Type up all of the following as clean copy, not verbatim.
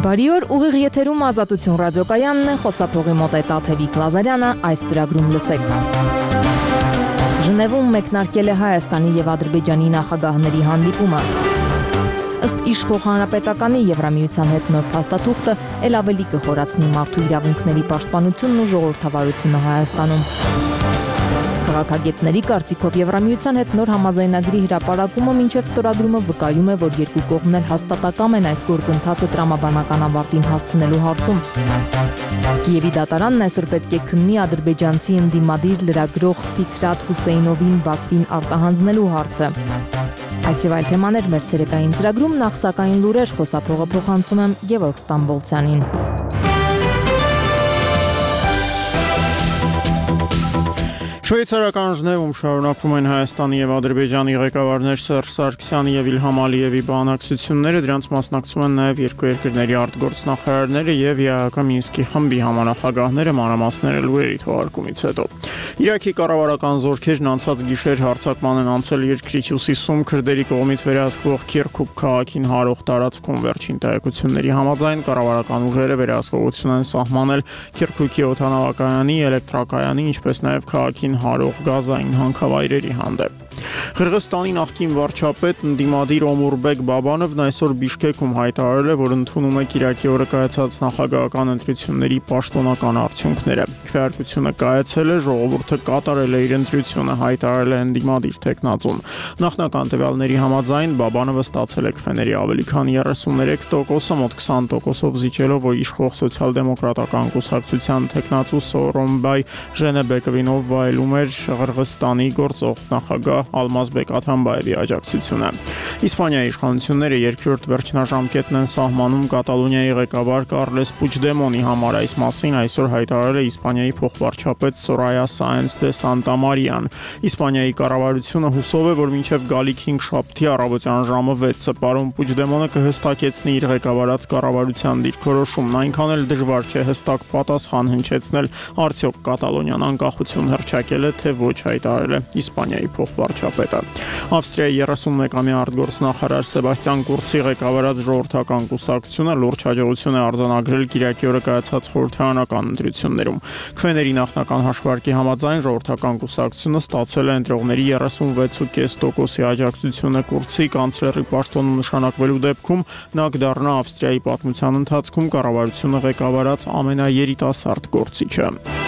Բարի օր, ուղիղ եթերում Ազատություն ռադիոկայանն է, խոսափողի մոտ է Տաթևիկ Լազարյանը, այս ծրագրում լսեք։ Ժնևում մեկնարկել է Հայաստանի եւ Ադրբեջանի նախագահների հանդիպումը։ Ըստ Իշխող Հանրապետականի Եվրամիության հետ նոր փաստաթուղթը ել ավելի կխորացնի մարդու իրավունքների պաշտպանությունն ու ժողովրդավարությունը Հայաստանում։ Քաղաքագետների կարծիքով Եվրամիության հետ նոր համաձայնագրի հրապարակումը մինչև ստորագրումը վկայում է, որ երկու կողմն հաստատակամ են այս գործընթացը տրամաբանական ավարտին հասցնելու հարցում։ Կիևի դատարանն այսօր պետք է քննի ադրբեջանցի ընդդիմադիր լրագրող Ֆիկրատ Հուսեյնովին Բաքվին արտահանձնելու հարցը։ Այս եւ այլ թեմաներ մեր ցերեկային ծրագրում, նախ սակայն լուրեր, խոսափողը փոխանցում եմ Գևորգ Ստամբոլցյանին։ Շվեյցարական Ժնևում շարունակվում են Հայաստանի եւ Ադրբեջանի ղեկավարներ Սերժ Սարգսյանի եւ Իլհամ Ալիևի բանակցությունները, դրանց մասնակցում են նաեւ երկու երկրների արտգործնախարարները եւ ԵԱՀԿ Մինսկի խմբի համանախագահները, մանրամասները լուրերի թողարկումից հետո։ Իրաքի կառավարական զորքերն անցած գիշեր հարձակման են անցել երկրի հյուսիսում քրդերի կողմից վերահսկվող Քիրքուկ քաղաքին հարող տարածքում։ Վերջին տեղեկությունների համաձայն կառավարական ուժերը վերահսկողություն են սահմանել Քիրքուկի օդանավակայանի, էլեկտրակայանի, ինչպես նաեւ քաղաքին հարող գազային հանքավայրերի հանդեպ։ Ղրղստանի նախկին վարչապետ ընդդիմադիր Օմուրբեկ Բաբանովն այսօր Բիշկեքում հայտարարել է, որ ընդունում է Կիրակի օրը կայացած նախագահական ընտրությունների պաշտոնական արդյունքները։ Քվեարկությունը կայացել է, ժողովուրդը կատարել է իր ընտրությունը, հայտարարել է ընդդիմադիր տեխնացուն։ Նախնական տվյալների համաձայն Բաբանովը ստացել է քվեների ավելի քան 33%-ը, մոտ 20%-ով զիջելով, որ իշխող սոցիալ-դեմոկրատական կուսակցության տեխնացու Սորոմբայ Ժենեբեկովինով վայելում էր Ղրղստանի գործող նախագահ Ալմազբեկ Աթամբաևի աջակցությունը։ Իսպանիայի իշխանությունները երկրորդ վերջնաժամկետն են սահմանում Կատալոնիայի ղեկավար Կարլես Պուչդեմոնի համար։ Այս մասին այսօր հայտարարել է Իսպանիայի փոխվարչապետ Սորայա Սաենս դե Սանտամարիան։ Իսպանիայի կառավարությունը հուսով է, որ մինչև գալիք 5 շաբթի առավոտյան ժամը 6-ը պարոն Պուչդեմոնը կհստակեցնի իր ղեկավարած կառավարության դիրքորոշումն, այնքան էլ դժվար չէ հստակ պատասխան հնչեցնել, արդյոք Կատալոնիան անկախություն հռչակել է, թե ոչ, հայտարարել է Իսպանիայի փոխվարչապետը։ Ավստրիայի 31-ամյա արտգործնախարար Սեբաստիան Կուրցի ղեկավարած ժողովրդական կուսակցությունը լուրջ հաջողություն է արձանագրել Կիրակի օրը կայացած խորհրդարանական ընտրություններում։ Քվեների նախնական հաշվարկի համաձայն ժողովրդական կուսակցությունը ստացել է ընտրողների 36.5%-ի աջակցությունը Կուրցի կանցլերի պաշտոնում նշանակվելու դեպքում նա կդառնա Ավստրիայի պատմության ընթացքում կառավարությունը ղեկավարած ամենաերիտասարդ գործիչը։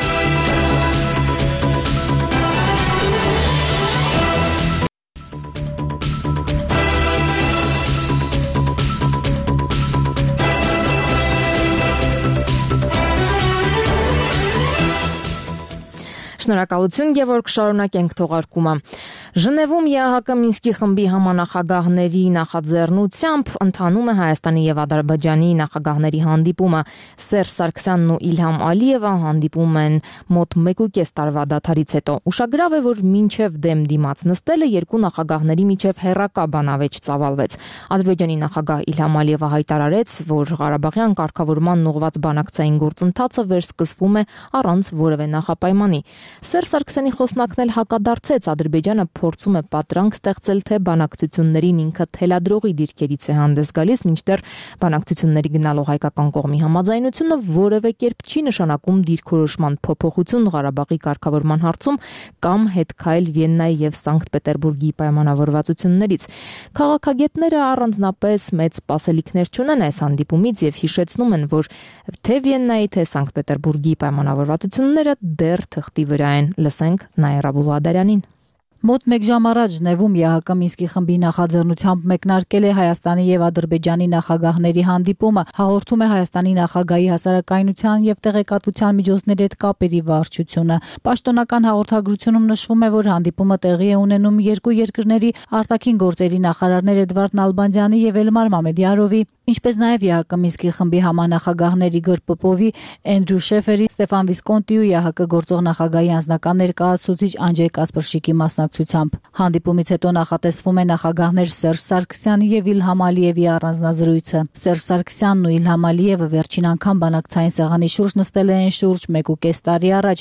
Շնորհակալություն, Գևորգ, շարունակենք թողարկումը։ Ժնևում ԵԱՀԿ Մինսկի խմբի համանախագահների նախաձեռնությամբ ընթանում է Հայաստանի եւ Ադրբեջանի նախագահների հանդիպումը։ Սերժ Սարգսյանն ու Իլհամ Ալիևը հանդիպում են մոտ 1.5 տարվա դադարից հետո։ Ուշագրավ է, որ մինչև դեմ դիմաց նստելը երկու նախագահների միջև հեռակա բանավեճ ծավալվեց։ Ադրբեջանի նախագահ Իլհամ Ալիևը հայտարարեց, որ Ղարաբաղյան կարգավորման ուղղված բանակցային գործընթացը վերսկսվում է առանց որևէ նախապայմանի։ Սերժ Սարգսյանի խոսնակն էլ հակադարձեց, Ադրբեջանը փորձում է պատրանք ստեղծել, թե բանակցություններին ինքը թելադրողի դիրքերից է հանդես գալիս, մինչդեռ բանակցությունների գնալու հայկական կողմի համաձայնությունը որևէ կերպ չի նշանակում դիրքորոշման փոփոխություն Ղարաբաղի կարգավորման հարցում կամ հետքայլ Վիեննայի եւ Սանկտ Պետերբուրգի պայմանավորվածություններից։ Քաղաքագետները առանձնապես մեծ սպասելիքներ չունեն այս հանդիպումից եւ հիշեցնում են, որ թե Վիեննայի, թե Սանկտ Պետերբուրգի պայմանավորվածությունները դեռ թղթի վրա են։ Լսենք Նաիրա Բուլադարյանին։ Մոտ 1 ժամ առաջ Ժնևում ԵԱՀԿ Մինսկի խմբի նախաձեռնությամբ մեկնարկել է Հայաստանի եւ Ադրբեջանի նախագահների հանդիպումը, հաղորդում է Հայաստանի նախագահի հասարակայնության եւ տեղեկատվության միջոցների հետ կապերի վարչությունը։ Պաշտոնական հաղորդագրությունում նշվում է, որ հանդիպումը տեղի է ունենում երկու երկրների արտաքին գործերի նախարարներ Էդվարդ Նալբանդյանի եւ Էլմար Մամեդյարովի, ինչպես նաեւ ԵԱՀԿ Մինսկի խմբի համանախագահների Իգոր Պոպովի, Էնդրյու Շեֆերի, Ստեֆան Վիսկոնտի ու ԵԱՀԿ գործող նախագահի անձնական ներկայացուցիչ Անջեյ Կասպրշիկի մասնակցությամբ։ Հանդիպումից հետո նախատեսվում է նախագահներ Սերժ Սարգսյանի եւ Իլհամ Ալիևի առանձնազրույցը։ Սերժ Սարգսյանն ու Իլհամ Ալիևը վերջին անգամ բանակցային սեղանի շուրջ նստել են շուրջ 1.5 տարի առաջ,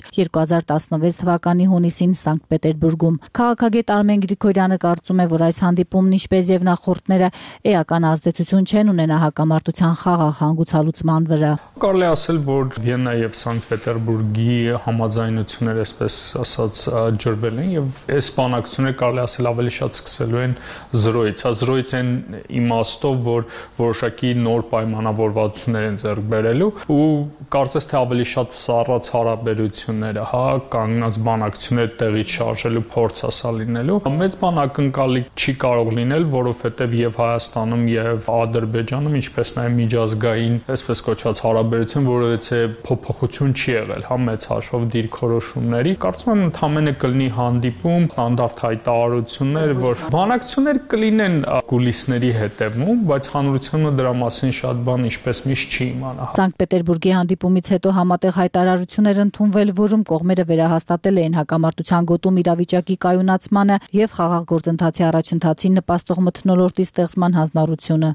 2016 թվականի հունիսին Սանկտ Պետերբուրգում։ Քաղաքագետ Արմեն Գրիգորյանը կարծում է, որ այս հանդիպումն ինչպես եւ նախորդները էական ազդեցություն չեն ունենա հակամարտության խաղաղ հանգուցալուծման վրա։ Կարելի ասել, որ Վիեննա եւ Սանկտ Պետերբուրգի համաձայնությունները, այսպես ասած, ջրվել են եւ այս բանակցությունները կարելի ասել ավելի շատ սկսելու են զրոյից։ Զրոյից են իմաստով, որ որոշակի նոր պայմանավորվածություններ են ձեռք բերելու ու կարծես թե ավելի շատ սառած հարաբերությունները, կանգնած բանակցություններ տեղից շարժելու փորձ ասա լինելու։ Մեծ բան ակնկալի չի կարող լինել, որովհետեւ եւ Հայաստանում եւ Ադրբեջանում, ինչպես նաեւ միջազգային, այսպես կոչված հարաբերություն, որովհետեւ փոփոխություն չի եղել, մեծ հաշվով դիրքորոշումների։ Կարծում եմ ընդհանրապես կլինի հանդիպում, ստանդարտ հայտարարություններ, որ բանակցություններ կլինեն կուլիսների հետևում, բայց հանրությունը դրա մասին շատ բան ինչպես միշտ չի իմանա։ Սանկտ Պետերբուրգի հանդիպումից հետո համատեղ հայտարարություններ ընդունվել, որում կողմերը վերահաստատել էին հակամարտության գոտում իրավիճակի կայունացմանը եւ խաղաղ գործընթացի առաջընթացին նպաստող մթնոլորտի ստեղծման հանձնառությունը։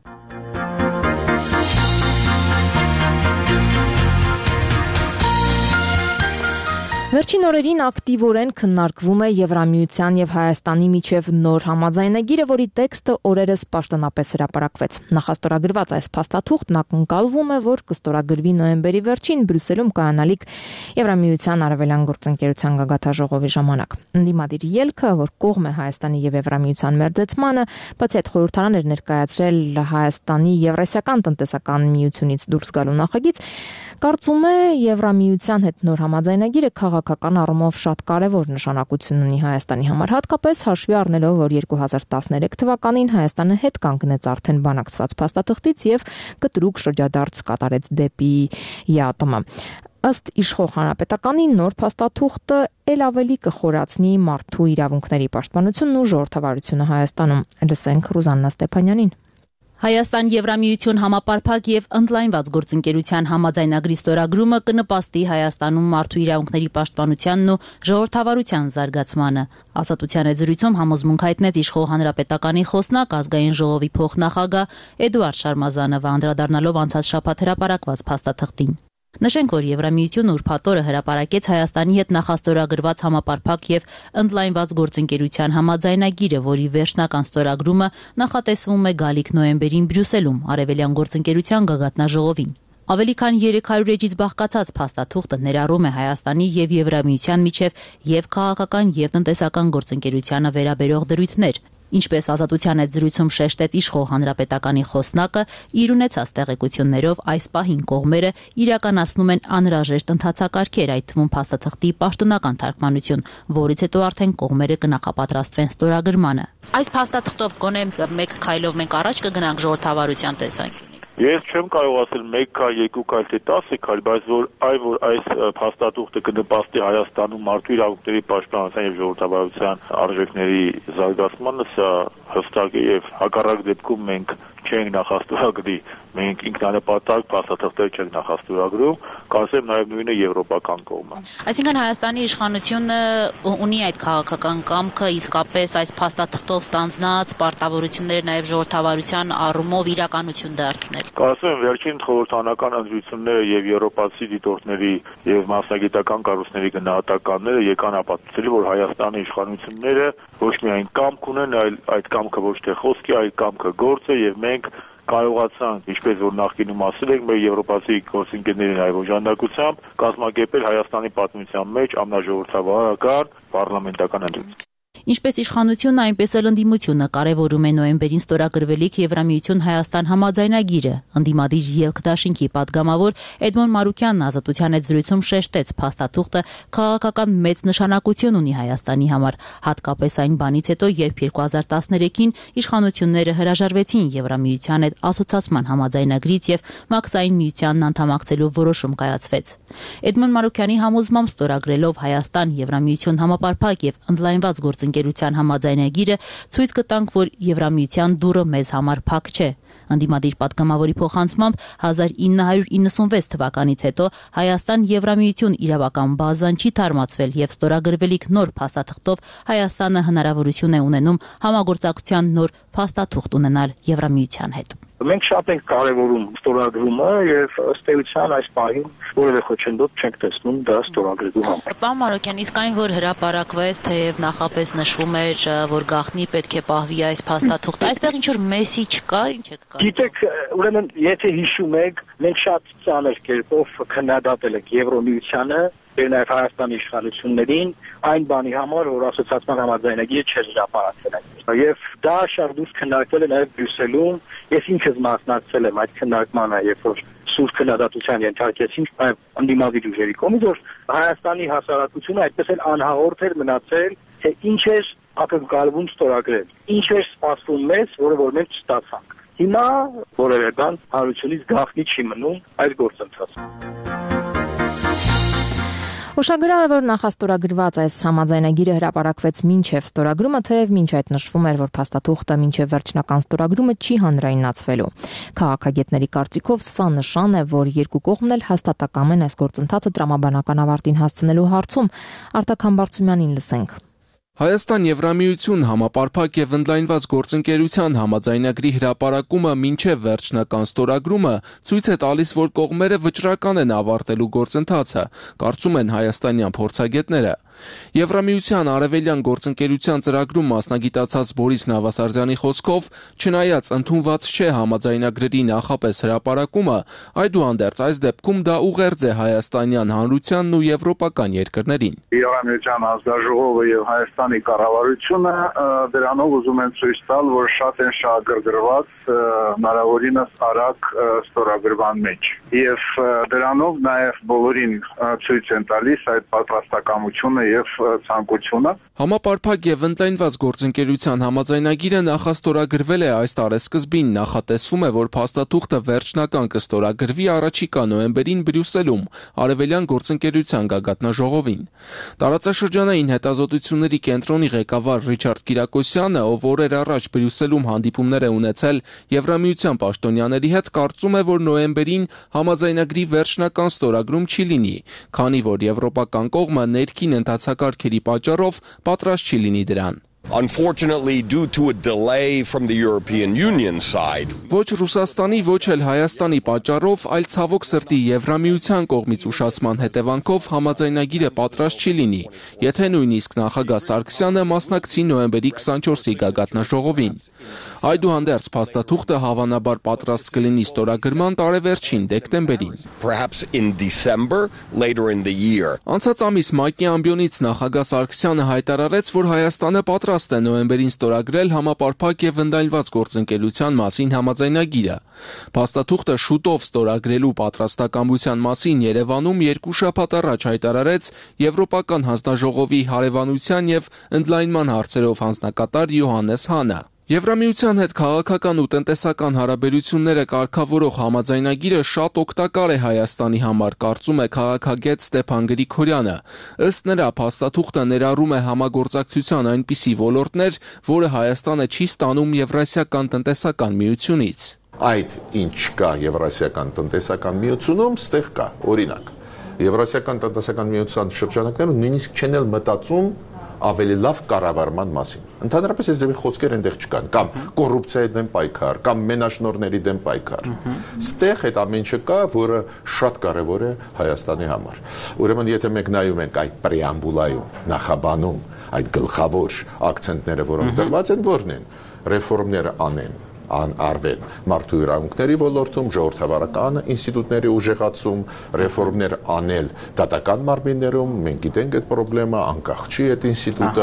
Վերջին օրերին ակտիվորեն քննարկվում է Եվրամիության եւ Հայաստանի միջև նոր համաձայնագիրը, որի տեքստը օրերս պաշտոնապես հրապարակվեց։ Նախաստորագրված այս փաստաթուղթն ակնկալվում է, որ կստորագրվի նոյեմբերի վերջին Բրյուսելում կայանալիք Եվրամիության արևելյան գործընկերության գագաթաժողովի ժամանակ։ Ընդդիմադիր ելքը, որ կողմ է Հայաստանի եւ Եվրամիության մերձեցմանը, բացի այդ խորհրդարան էր ներկայացրել Հայաստանի Եվրասիական տնտեսական միությունից դուրս գալու նախագիծ, կարծում է Եվրամիության հետ նոր համաձայնագիրը քաղաքական առումով շատ կարևոր նշանակություն ունի Հայաստանի համար, հատկապես հաշվի առնելով, որ 2013 թվականին Հայաստանը հետ կանգնեց արդեն բանակցված փաստաթղթից եւ կտրուկ շրջադարձ կատարեց դեպի ԵԱՏՄ։ Ըստ իշխող հանրապետականի նոր փաստաթուղթը ել ավելի կխորացնի մարդու իրավունքների պաշտպանությունն ու ժողովրդավարությունը Հայաստանում։ Լսենք Ռուզաննա Ստեփանյանին։ Հայաստան-Եվրամիություն համապարփակ եւ ընդլայնված գործընկերության համաձայնագրի ստորագրումը կնպաստի Հայաստանում մարդու իրավունքների պաշտպանությանն ու ժողովրդավարության զարգացմանը։ Ազատության հետ զրույցում համոզմունք հայտնեց իշխող հանրապետականի խոսնակ ազգային ժողովի փոխնախագահ Էդուարդ Շարմազանովը, անդրադառնալով անցած շաբաթ հրապարակված փաստաթղթին։ Նշենք, որ Եվրամիությունը ուրբաթ օրը հրապարակեց Հայաստանի հետ նախաստորագրված համապարփակ եւ ընդլայնված գործընկերության համաձայնագիրը, որի վերջնական ստորագրումը նախատեսվում է գալիք նոյեմբերին Բրյուսելում, արևելյան գործընկերության գագաթնաժողովին։ Ավելի քան 300 էջից բաղկացած փաստաթուղթը ներառում է Հայաստանի եւ Եվրամիության միջև եւ քաղաքական եւ տնտեսական գործընկերությանը վերաբերող դրույթներ։ Ինչպես Ազատության հետ զրույցում շեշտեց իշխող հանրապետականի խոսնակը, իր ունեցած տեղեկություններով այս պահին կողմերը իրականացնում են անհրաժեշտ ընթացակարգեր, այդ թվում փաստաթղթի պաշտոնական թարգմանություն, որից հետո արդեն կողմերը կնախապատրաստվեն ստորագրմանը։ Այս փաստաթղթով գոնե մեկ քայլով մենք առաջ կգնանք ժողովրդավարության տեսանկյունից։ Ես չեմ կարող ասել 1 քայլ, 2 քայլ, թե 10 քայլ, բայց որ այս փաստաթուղթը կնպաստի Հայաստանում մարդու իրավունքների պաշտպանության եւ ժողովրդավարության արժեքների զարգացմանը, սա հստակ է եւ հակառակ դեպքում մենք չենք նախաստորագրի, մենք ինքնանպատակ փաստաթղթեր չենք նախաստորագրում, կարծեմ նաեւ նույնը եվրոպական կողմը։ Այսինքն Հայաստանի իշխանությունը ունի այդ քաղաքական կամքը իսկապես այս փաստաթղթով ստանձնած պարտավորությունները նաեւ ժողովրդավարության առումով իրականություն դարձնել։ Կարծում եմ վերջին խորհրդանական ընտրությունները եւ եվրոպացի դիտորդների եւ մասնագիտական կառույցների գնահատականները եկան ապացուցելու, որ Հայաստանի իշխանությունները ոչ միայն կամք ունեն, այլ այդ կամքը ոչ թե խոսքի, այլ կամքը գործ է եւ մենք կարողացանք, ինչպես որ նախկինում ասել ենք, մեր եվրոպացի գործընկերների նաեւ օժանդակությամբ կազմակերպել Հայաստանի պատմության մեջ ամենաժողովրդավարական պարլամենտական ընտրություն։ Ինչպես իշխանությունը, այնպես էլ ընդդիմությունը կարևորում է նոյեմբերին ստորագրվելիք Եվրամիություն-Հայաստան համաձայնագիրը։ Ընդդիմադիր ելք դաշինքի падգամավոր Էդմոն Մարուկյանն Ազատության հետ զրույցում շեշտեց փաստաթուղթը քաղաքական մեծ նշանակություն ունի Հայաստանի համար, հատկապես այն բանից հետո, երբ 2013-ին իշխանությունները հրաժարվեցին Եվրամիության հետ ասոցացման համաձայնագրից եւ Մաքսային միությանն անդամակցելու որոշում կայացվեց։ Էդմոն Մարուկյանի համոզմամբ ստորագրելով Հայաստան-Եվրամիություն համապարփակ եւ ընդլայնված գործընկերության համաձայնագիրը ցույց կտանք, որ Եվրամիության դուռը մեզ համար փակ չէ։ Ընդդիմադիր падգամավորի փոխանցմամբ 1996 թվականից հետո Հայաստան-Եվրամիություն իրավական բազան չի թարմացվել եւ ստորագրվելիք նոր փաստաթղթով Հայաստանը հնարավորություն է ունենում համագործակցության նոր փաստաթուղթ ունենալ Եվրամիության հետ։ Մենք շատ ենք կարևորում ստորագրումը եւ ըստ էության այս պահին որևէ խոչընդոտ չենք տեսնում դա ստորագրելու համար։ Պարոն Մարոկյան, իսկ այն որ հրապարակվեց, թեև նախապես նշվում էր, որ գաղտնի պետք է պահվի այս փաստաթուղթը, այստեղ ինչ որ մեսիջ կա, ինչ է կա։ Գիտեք, ուրեմն եթե հիշում եք, մենք շատ ծանր կերպով քննադատել ենք Եվրոմիությանը Նաև Հայաստանի իշխանություններին այն բանի համար, որ ասոցիացիան համաձայնագիրը չէր հրապարակվել։ Եվ դա շատ դուրս քննարկվել է նաև Բրյուսելում, ես ինքս մասնակցել եմ այդ քննարկմանը, երբ որ սուր քննադատության ենթարկեցինք նաև ընդդիմադիր ուժերի կողմից, որ Հայաստանի հասարակությունը այդպես էլ անհաղորդ էր մնացել, թե ինչ էր ակնկալվում ստորագրել, ինչ էր սպասվում մեզ, որը որ մենք չստացանք։ Հիմա որևէ բան հանրությունից գաղտնի չի մնում այս գործընթացը։ Ուշագրավ է, որ նախաստորագրված այս համաձայնագիրը հրապարակվեց մինչև ստորագրումը, թեև մինչ այդ նշվում էր, որ փաստաթուղթը մինչև վերջնական ստորագրումը չի հանրայնացվելու։ Քաղաքագետների կարծիքով սա նշան է, որ երկու կողմն էլ հաստատակամ են այս գործընթացը տրամաբանական ավարտին հասցնելու հարցում։ Արտակ Համբարձումյանին լսենք։ Հայաստան-Եվրամիություն համապարփակ եւ ընդլայնված գործընկերության համաձայնագրի հրապարակումը մինչև վերջնական ստորագրումը ցույց է տալիս, որ կողմերը վճռական են ավարտելու գործընթացը, կարծում են հայաստանյան փորձագետները։ Եվրամիության արևելյան գործընկերության ծրագրում մասնագիտացած Բորիս Նավասարդյանի խոսքով, չնայած ընդունված չէ համաձայնագրերի նախապես հրապարակումը, այդուհանդերձ այս դեպքում դա ուղերձ է հայաստանյան հանրությանն ու եվրոպական երկրներին։ Եվրամիության ազգաժողովը եւ Հայաստանի կառավարությունը դրանով ուզում են ցույց տալ, որ շատ են շահագրգռված հնարավորինս արագ ստորագրման մեջ։ Եվ դրանով նաեւ բոլորին ցույց են տալիս այդ պատրաստակամությունը եւ ցանկությունը։ Համապարփակ եւ ընդլայնված գործընկերության համաձայնագիրը նախաստորագրվել է այս տարեսկզբին, նախատեսվում է, որ փաստաթուղթը վերջնական կստորագրվի առաջիկա նոյեմբերին Բրյուսելում, արևելյան գործընկերության գագաթնաժողովին։ Տարածաշրջանային հետազոտությունների կենտրոնի ղեկավար Ռիչարդ Կիրակոսյանը, ով օրեր առաջ Բրյուսելում հանդիպումներ է ունեցել Եվրամիության պաշտոնյաների հետ, կարծում է, որ նոյեմբերին համաձայնագրի վերջնական ստորագրում չի լինի, քանի որ եվրոպական կողմը ներքին ընթացակարգերի պատճառով պատրաստ չի լինի դրան։ Unfortunately, due to a delay from the European Union side. Ոչ Ռուսաստանի, ոչ էլ Հայաստանի պատճառով, այլ ցավոք սրտի Եվրամիության կողմից ուշացման հետևանքով համաձայնագիրը պատրաստ չի լինի, եթե նույնիսկ նախագահ Սարգսյանը մասնակցի նոյեմբերի 24-ի գագաթնաժողովին։ Այդուհանդերձ փաստաթուղթը հավանաբար պատրաստ կլինի ստորագրման տարեվերջին դեկտեմբերին։ Perhaps in December, later in the year. Անցած ամիս ՄԱԿ-ի ամբիոնից նախագահ Սարգսյանը հայտարարեց, որ Հայաստանը պատրաստ է նոյեմբերին ստորագրել համապարփակ եւ ընդլայնված գործընկերության մասին համաձայնագիրը։ Փաստաթուղթը շուտով ստորագրելու պատրաստակամության մասին Երևանում 2 շաբաթ առաջ հայտարարեց Եվրոպական հանձնաժողովի հարևանության եւ ընդլայնման հարցերով հանձնակատար Յոհաննես Հանը։ Եվրամիության հետ քաղաքական ու տնտեսական հարաբերությունները կարգավորող համաձայնագիրը շատ օգտակար է Հայաստանի համար, կարծում է քաղաքագետ Ստեփան Գրիգորյանը։ Ըստ նրա, փաստաթուղթը ներառում է համագործակցության այնպիսի ոլորտներ, որը Հայաստանը չի ստանում Եվրասիական տնտեսական միությունից։ Այդ ինչ կա Եվրասիական տնտեսական միությունում, ստեղ կա, օրինակ։ Եվրասիական տնտեսական միության շրջանակներում նույնիսկ չեն էլ մտածում ավելի լավ կառավարման մասին։ Ընդհանրապես այս ձևի խոսքեր այնտեղ չկան, կամ կոռուպցիայի դեմ պայքար, կամ մենաշնորհների դեմ պայքար։ Ստեղ այդ ամեն ինչը կա, որը շատ կարևոր է Հայաստանի համար։ Ուրեմն եթե մենք նայում ենք այդ պրեամբուլայում, նախաբանում, այդ գլխավոր ակցենտները, որոնք դրված են, որն են, ռեֆորմներ անեն, արվեն մարդու իրավունքների ոլորտում, ժողովրդավարական ինստիտուտների ուժեղացում, ռեֆորմներ անել դատական մարմիններում, մենք գիտենք այդ խնդրեմը, անկախ չի այդ ինստիտուտը։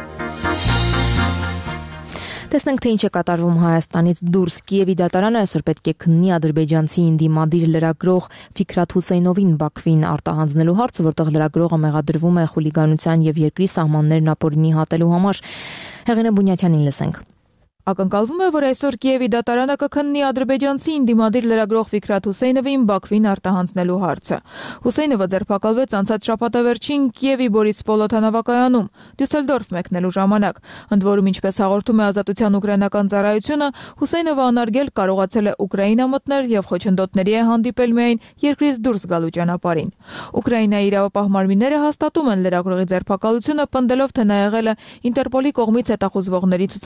Տեսնենք, թե ինչ է կատարվում Հայաստանից դուրս։ Կիևի դատարանը այսօր պետք է քննի ադրբեջանցի ինդիմադիր լրագրող Ֆիքրաթ Հուսեյնովին Բաքվին արտահանձնելու հարցը, որտեղ լրագրողը մեղադրվում է խուլիգանության եւ երկրի սահմաններն ապօրինի հատելու համար։ Հեղինե Բունյաթյանին լսենք։ Ակնկալվում է, որ այսօր Կիևի դատարանը կքննի ադրբեջանցի ինդիմադիր լրագրող Ֆիքրաթ Հուսեյնովին Բաքվին արտահանձնելու հարցը։ Հուսեյնովը ձերբակալվեց անցած շաբաթավերջին Կիևի Բորիսպոլ օդանավակայանում Դյուսելդորֆ մեկնելու ժամանակ։ Ընդ որում, ինչպես հաղորդում է Ազատության ուկրաինական ծառայությունը, Հուսեյնովը անարգել կարողացել է Ուկրաինա մտնել եւ խոչընդոտների է հանդիպել միայն երկրից դուրս գալու ճանապարհին։ Ուկրաինայի իրավապահ մարմինները հաստատում են լրագրողի ձերբակալությունը, պնդելով, թե նա եղել է Ինտերպոլի կողմից հետախուզվողների ցուցակում։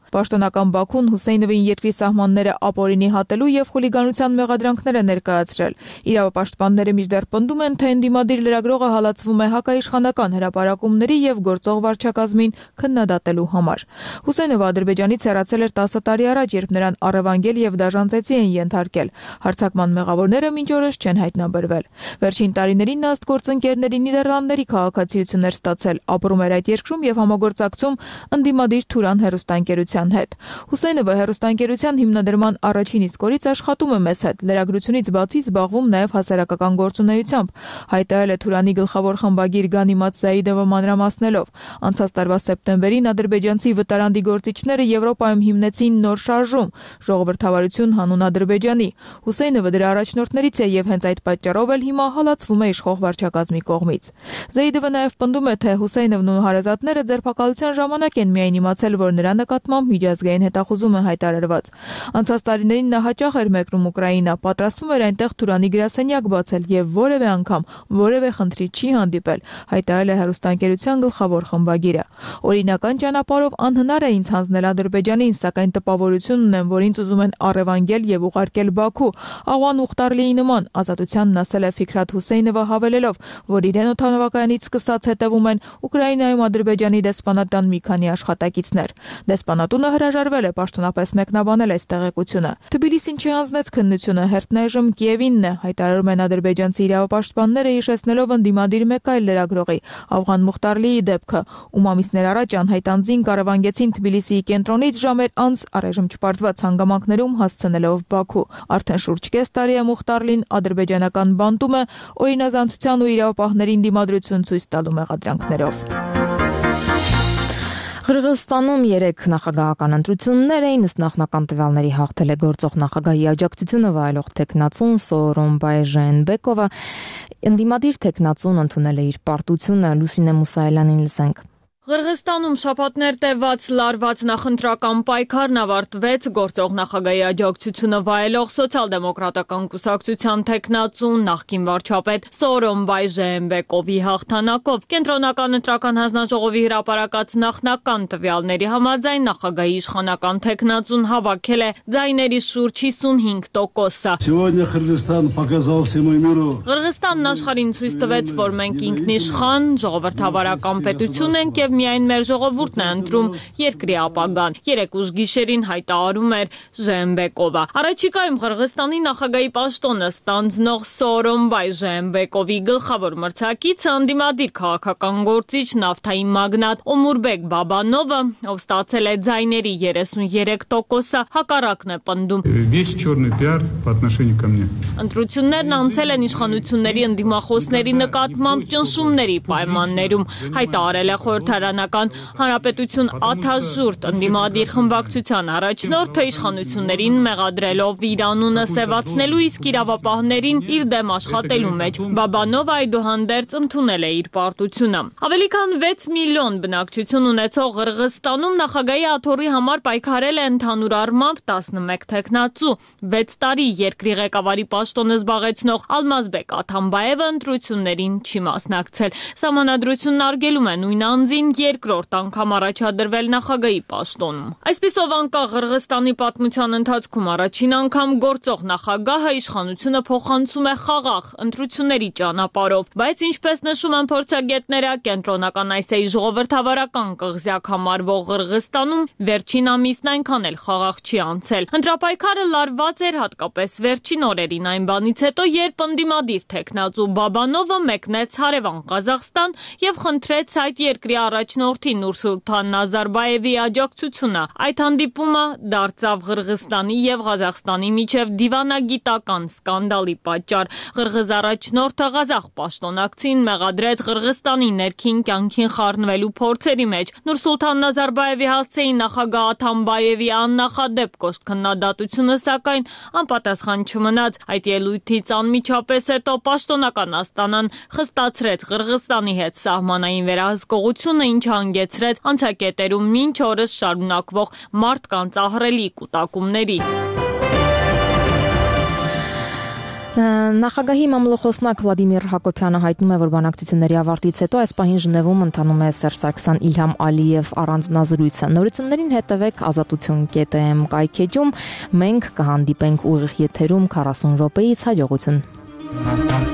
Պաշտոնական Բաքուն Հուսեյնովին երկրի սահմանները ապօրինի հատելու եւ խուլիգանության մեղադրանքներ է ներկայացրել։ Իրավապաշտպանները մինչդեռ պնդում են, թե ընդդիմադիր լրագրողը հալածվում է հակաիշխանական հրապարակումների եւ գործող վարչակազմին քննադատելու համար։ Հուսեյնովը Ադրբեջանից հեռացել էր 10 տարի առաջ, երբ նրան առևանգել եւ դաժան ծեծի են ենթարկել։ Հարձակման մեղավորները մինչ օրս չեն հայտնաբերվել։ Վերջին տարիներին նա ըստ գործընկերների Նիդերլանդների քաղաքացիություն էր ստացել, ապրում էր այդ երկրում եւ համագործակցում ընդդիմադիր Թուրան հեռուստաընկերության հետ։ Հուսեյնովը հեռուստաընկերության հիմնադրման առաջին իսկ օրից աշխատում է մեզ հետ, լրագրությունից բացի զբաղվում նաեւ հասարակական գործունեությամբ, հայտարարել է Թուրանի գլխավոր խմբագիր Գանիմատ Զայիդովը մանրամասնելով։ Անցած տարվա սեպտեմբերին ադրբեջանցի վտարանդի գործիչները Եվրոպայում հիմնեցին նոր շարժում՝ ժողովրդավարություն հանուն Ադրբեջանի։ Հուսեյնովը դրա առաջնորդներից է եւ հենց այդ պատճառով էլ հիմա հալածվում է իշխող վարչակազմի կողմից։ Զայիդովը նաեւ պնդում է, թե Հուսեյնովն ու հարազատները ձերբակալության ժամանակ են միայն իմացել, որ նրա նկատմամբ միջազգային հետախուզում է հայտարարված։ Անցած տարիներին նա հաճախ էր մեկնում Ուկրաինա, պատրաստվում էր այնտեղ Թուրանի գրասենյակ բացել եւ որևէ անգամ որևէ խնդրի չի հանդիպել, հայտարարել է հեռուստաընկերության գլխավոր խմբագիրը։ Օրինական ճանապարհով անհնար է ինձ հանձնել Ադրբեջանին, սակայն տպավորություն ունեմ, որ ինձ ուզում են առևանգել եւ ուղարկել Բաքու, Աղվան Ուխտարլիի նման, ազատությանն ասել է Ֆիքրաթ Հուսեյնովը, հավելելով, որ իրեն օդանավակայանից սկսած հետևում են Ուկրաինայում Ադրբեջանի դեսպանատան մի քանի աշխատակիցներ։ Դեսպանատունը հրաժարվել է պաշտոնապես մեկնաբանել այս տեղեկությունը։ Թբիլիսին չհանձնեց քննությունը, հերթն այժմ Կիևինն է, հայտարարում են ադրբեջանցի իրավապաշտպանները, հիշեցնելով ընդդիմադիր մեկ այլ լրագրողի, Աղվան Մուխտարլիի դեպքը, ում ամիսներ առաջ անհայտ անձին կառավանգեցին Թբիլիսիի կենտրոնից ժամեր անց առայժմ չպարզված հանգամանքներում հասցնելով Բաքու։ Արդեն շուրջ կես տարի է Մուխտարլին ադրբեջանական բանտում է օրինազանցության ու իրավապահներին դիմադրություն ցույց տալու մեղադրանքներով։ Qırğızstանում 3 նախագահական ընտրություններ էին, ըստ նախնական տվյալների հաղթել է գործող նախագահի աջակցությունը վայելող տեխնացուն Սորոմբայ Ժենբեկովը, ընդդիմադիր տեխնացուն ընդունել է իր պարտությունը, Լուսինե Մուսայելյանին լսենք։ Qırğızstանում շաբաթներ տևած լարված նախընտրական պայքարն ավարտվեց գործող նախագահի աջակցությունը վայելող սոցիալ-դեմոկրատական կուսակցության տեխնացուն նախկին վարչապետ Սորոմբայ Ժենբեկովի հաղթանակով։ Կենտրոնական ընտրական հանձնաժողովի հրապարակած նախնական տվյալների համաձայն նախագահի իշխանական տեխնացուն հավաքել է ձայների շուրջ 55%։ Qırğızstanն աշխարհին ցույց տվեց, որ մենք ինքնիշխան ժողովրդավարական պետություն ենք եւ միայն մեր ժողովուրդն է ընտրում երկրի ապագան։ 3 ուժ գիշերին հայտարարում էր Ժենբեկովը։ Առաջիկայում Qırğızstani նախագահի պաշտոնը ստանձնող Սորոմբայ Ժենբեկովի գլխավոր մրցակիցը ընդդիմադիր քաղաքական գործիչ նավթային մագնատ Օմուրբեկ Բաբանովը, ով ստացել է ձայների 33%, հակառակն է պնդում։ Ընտրություններն անցել են իշխանությունների ընդդիմախոսների նկատմամբ ճնշումների պայմաններում, հայտարարել է Խորհրդարանական Հանրապետություն աթաժուրտ ընդդիմադիր խմբակցության առաջնորդը իշխանություններին մեղադրելով իր անունը սևացնելու, իսկ իրավապահներին իր դեմ աշխատելու մեջ։ Բաբանովը այդուհանդերձ ընդունել է իր պարտությունը։ Ավելի քան 6 միլիոն բնակչություն ունեցող Qırğızstանում նախագահի աթոռի համար պայքարել է ընդհանուր առմամբ 11 տեխնացու։ 6 տարի երկրի ղեկավարի պաշտոնը զբաղեցնող Ալմազբեկ Աթամբաևը ընտրություններին չի մասնակցել։ Սահմանադրությունն արգելում է նույն անձին երկրորդ անգամ առաջադրվել նախագահի պաշտոնում։ Այսպիսով անկախ Qırğızstani պատմության ընթացքում առաջին անգամ գործող նախագահը իշխանությունը փոխանցում է խաղաղ ընտրությունների ճանապարհով, բայց ինչպես նշում են փորձագետները, կենտրոնական Ասիայի ժողովրդավարական կղզյակ համարվող Qırğızstանում վերջին ամիսն այնքան էլ խաղաղ չի անցել։ Ընտրապայքարը լարված էր հատկապես վերջին օրերին այն բանից հետո, երբ ընդդիմադիր տեխնացու Բաբանովը մեկնեց հարևան Ղազախստան եւ խնդրեց այդ երկրի առաջնորդի Նուրսուլթան Նազարբայևի աջակցությունը։ Այդ հանդիպումը դարձավ Qırğızstani եւ Ղազախստանի միջև դիվանագիտական սկանդալի պատճառ։ Qırğız առաջնորդը ղազախ պաշտոնակցին մեղադրեց Qırğızstani ներքին կյանքին խառնվելու փորձերի մեջ։ Նուրսուլթան Նազարբայևի հասցեին նախագահ Աթամբաևի աննախադեպ կոշտ քննադատությունը սակայն անպատասխան չմնաց։ Այդ ելույթից անմիջապես հետո պաշտոնական Աստանան խստացրեց Qırğızstani հետ սահմանային վերահսկողությունը, ինչը հանգեցրեց անցակետերում մինչ օրս շարունակվող մարդկանց ահռելի կուտակումների։ Նախագահի մամլոխոսնակ Վլադիմիր Հակոբյանը հայտնում է, որ բանակցությունների ավարտից հետո այս պահին Ժնևում ընթանում է Սերժ Սարգսյան Իլհամ Ալիև առանձնազրույցը։ Նորություններին հետևեք azatutun.am կայքեջում։ Մենք կհանդիպենք ուղիղ եթերում 40 րոպեից հաջողություն։